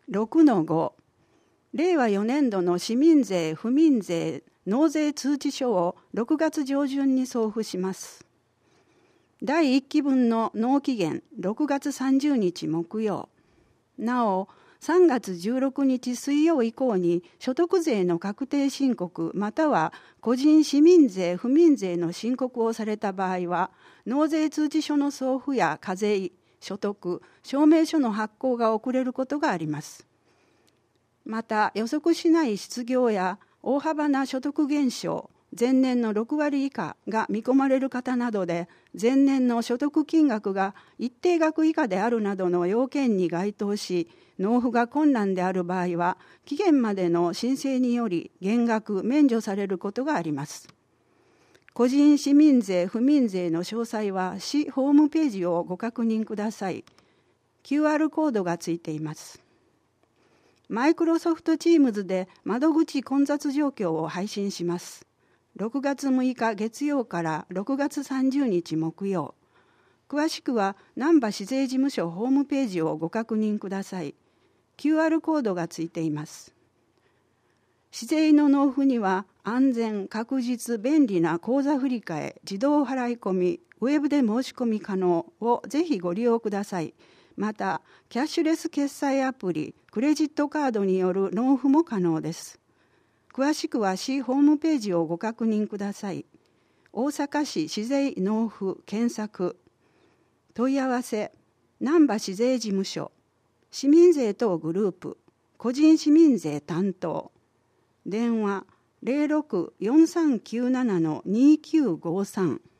6-5、令和4年度の市民税・府民税・納税通知書を6月上旬に送付します。第1期分の納期限6月30日木曜。なお、3月16日水曜以降に所得税の確定申告または個人市民税・府民税の申告をされた場合は、納税通知書の送付や課税、所得、証明書の発行が遅れることがあります。また、予測しない失業や大幅な所得減少、前年の6割以下が見込まれる方などで、前年の所得金額が一定額以下であるなどの要件に該当し、納付が困難である場合は、期限までの申請により減額・免除されることがあります。個人市民税・府民税の詳細は市ホームページをご確認ください。QR コードがついています。マイクロソフトチームズで窓口混雑状況を配信します。6月6日月曜から6月30日木曜。詳しくは難波市税事務所ホームページをご確認ください。QR コードがついています。市税の納付には安全、確実、便利な口座振替、自動払い込み、ウェブで申し込み可能をぜひご利用ください。また、キャッシュレス決済アプリ、クレジットカードによる納付も可能です。詳しくは市ホームページをご確認ください。大阪市市税納付検索。問い合わせ、難波市税事務所、市民税等グループ、個人市民税担当。電話 06-4397-2953